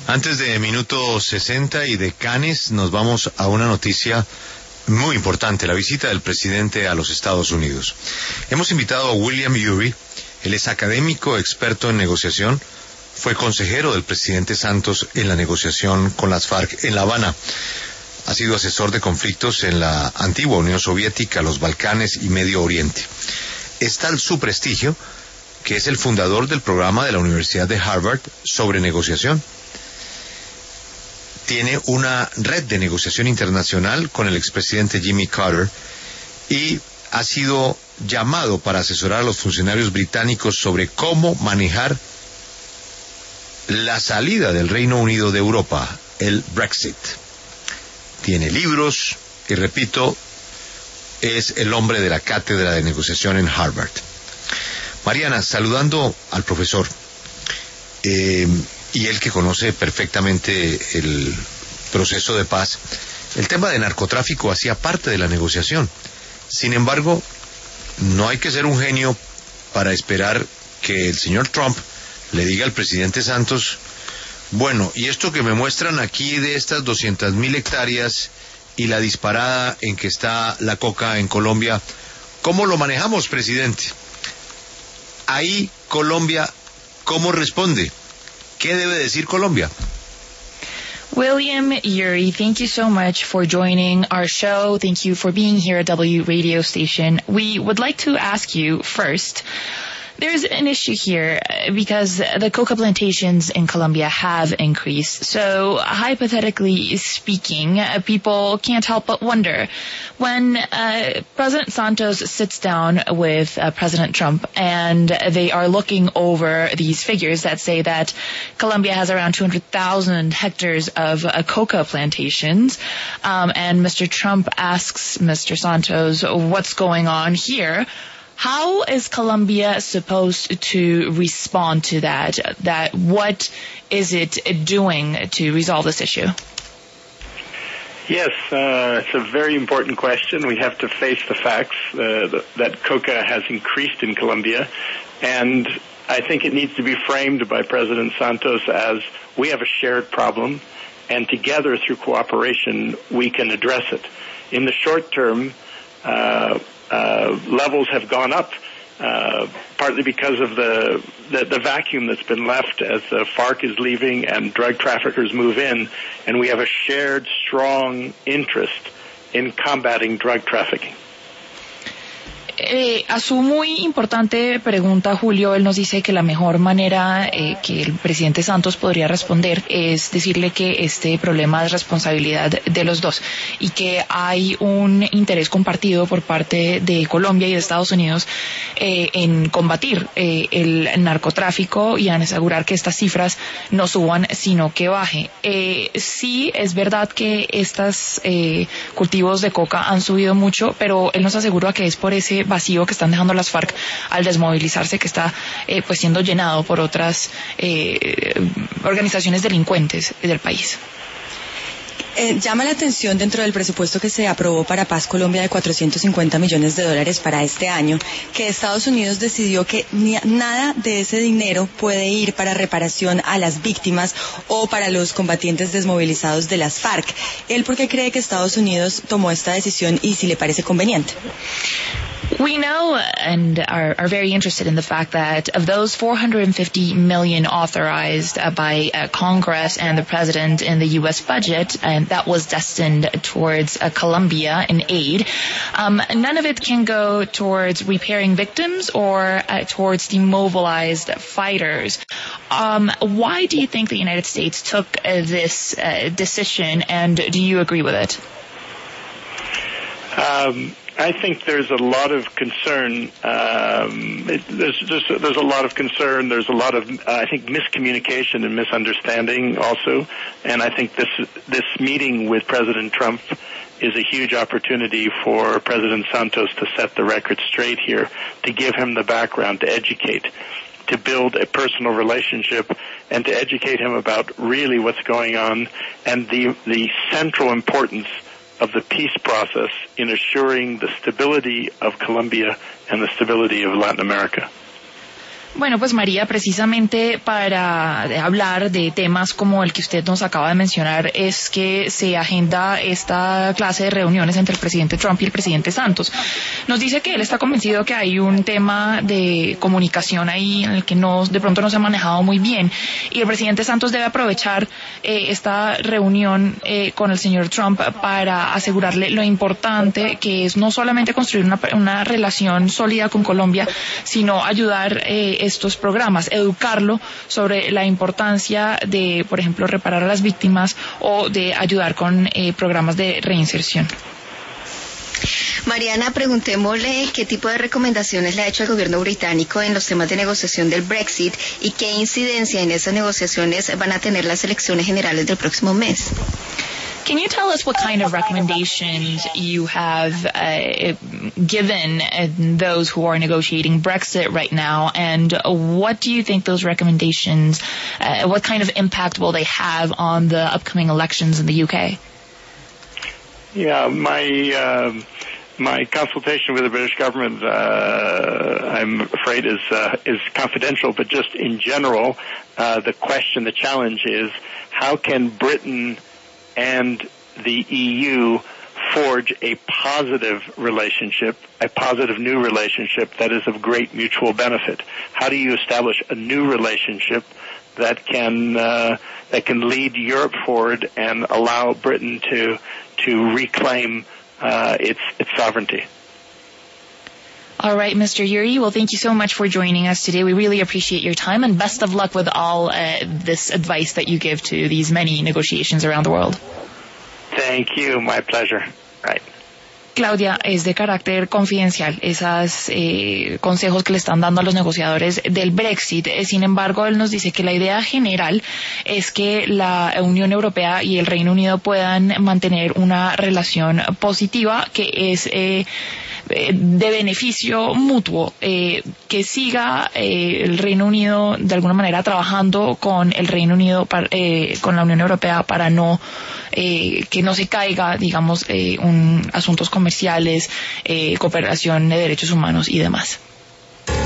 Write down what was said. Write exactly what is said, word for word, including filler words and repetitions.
Antes de minuto sesenta y de Cannes, nos vamos a una noticia muy importante, la visita del presidente a los Estados Unidos. Hemos invitado a William Ury. Él es académico, experto en negociación, fue consejero del presidente Santos en la negociación con las FARC en La Habana. Ha sido asesor de conflictos en la antigua Unión Soviética, los Balcanes y Medio Oriente. Es tal su prestigio que es el fundador del programa de la Universidad de Harvard sobre negociación. Tiene una red de negociación internacional con el expresidente Jimmy Carter y ha sido llamado para asesorar a los funcionarios británicos sobre cómo manejar la salida del Reino Unido de Europa, el Brexit. Tiene libros y, repito, es el hombre de la cátedra de negociación en Harvard. Mariana, saludando al profesor, eh, y él que conoce perfectamente el proceso de paz, el tema de narcotráfico hacía parte de la negociación. Sin embargo, no hay que ser un genio para esperar que el señor Trump le diga al presidente Santos: bueno, y esto que me muestran aquí de estas doscientas mil hectáreas y la disparada en que está la coca en Colombia, ¿cómo lo manejamos, presidente? Ahí Colombia, ¿cómo responde? ¿Qué debe decir Colombia? William Ury, thank you so much for joining our show. Thank you for being here at W Radio Station. We would like to ask you first, there's an issue here because the coca plantations in Colombia have increased. So hypothetically speaking, uh, people can't help but wonder when uh, President Santos sits down with uh, President Trump and they are looking over these figures that say that Colombia has around two hundred thousand hectares of uh, coca plantations, um, and Mister Trump asks Mister Santos, what's going on here? How is Colombia supposed to respond to that? That what is it doing to resolve this issue? Yes, uh, it's a very important question. We have to face the facts uh, that coca has increased in Colombia, and I think it needs to be framed by President Santos as we have a shared problem, and together through cooperation we can address it. In the short term, uh, Uh, levels have gone up, uh, partly because of the, the the vacuum that's been left as the FARC is leaving and drug traffickers move in, and we have a shared, strong interest in combating drug trafficking. Eh, a su muy importante pregunta, Julio, él nos dice que la mejor manera eh, que el presidente Santos podría responder es decirle que este problema es responsabilidad de los dos y que hay un interés compartido por parte de Colombia y de Estados Unidos eh, en combatir eh, el narcotráfico y en asegurar que estas cifras no suban, sino que baje. Eh, sí, es verdad que estos eh, cultivos de coca han subido mucho, pero él nos asegura que es por ese vacío que están dejando las FARC al desmovilizarse, que está eh, pues siendo llenado por otras eh, organizaciones delincuentes del país. Eh, llama la atención dentro del presupuesto que se aprobó para Paz Colombia de cuatrocientos cincuenta millones de dólares para este año, que Estados Unidos decidió que ni, nada de ese dinero puede ir para reparación a las víctimas o para los combatientes desmovilizados de las FARC. ¿Él por qué cree que Estados Unidos tomó esta decisión y si le parece conveniente? We know and are, are very interested in the fact that of those four hundred fifty million authorized uh, by uh, Congress and the President in the U S budget, and that was destined towards uh, Colombia in aid, um, none of it can go towards repairing victims or uh, towards demobilized fighters. Um, why do you think the United States took uh, this uh, decision, and do you agree with it? Um, I think there's a lot of concern. Um, it, there's just there's a lot of concern. There's a lot of uh, I think miscommunication and misunderstanding also. And I think this this meeting with President Trump is a huge opportunity for President Santos to set the record straight here, to give him the background, to educate, to build a personal relationship, and to educate him about really what's going on and the the central importance of the peace process in assuring the stability of Colombia and the stability of Latin America. Bueno, pues María, precisamente para hablar de temas como el que usted nos acaba de mencionar, es que se agenda esta clase de reuniones entre el presidente Trump y el presidente Santos. Nos dice que él está convencido que hay un tema de comunicación ahí en el que no, de pronto no se ha manejado muy bien, y el presidente Santos debe aprovechar eh, esta reunión eh, con el señor Trump para asegurarle lo importante que es no solamente construir una, una relación sólida con Colombia, sino ayudar eh, estos programas, educarlo sobre la importancia de, por ejemplo, reparar a las víctimas o de ayudar con eh, programas de reinserción. Mariana, preguntémosle qué tipo de recomendaciones le ha hecho el gobierno británico en los temas de negociación del Brexit y qué incidencia en esas negociaciones van a tener las elecciones generales del próximo mes. Can you tell us what kind of recommendations you have uh, given uh, those who are negotiating Brexit right now, and what do you think those recommendations, uh, what kind of impact will they have on the upcoming elections in the U K? Yeah, my uh, my consultation with the British government, uh, I'm afraid, is uh, is confidential. But just in general, uh, the question, the challenge is, how can Britain and the E U forge a positive relationship, a positive new relationship that is of great mutual benefit? How do you establish a new relationship that can uh, that can lead Europe forward and allow Britain to to reclaim uh, its its sovereignty? All right, Mister Yuri. Well, thank you so much for joining us today. We really appreciate your time, and best of luck with all uh, this advice that you give to these many negotiations around the world. Thank you. My pleasure. Right. Claudia, es de carácter confidencial esos eh, consejos que le están dando a los negociadores del Brexit. Eh, sin embargo, él nos dice que la idea general es que la Unión Europea y el Reino Unido puedan mantener una relación positiva que es eh, de beneficio mutuo, eh, que siga eh, el Reino Unido de alguna manera trabajando con el Reino Unido, para, eh, con la Unión Europea, para no eh, que no se caiga, digamos, eh, un asuntos comerciales, eh, cooperación de derechos humanos y demás.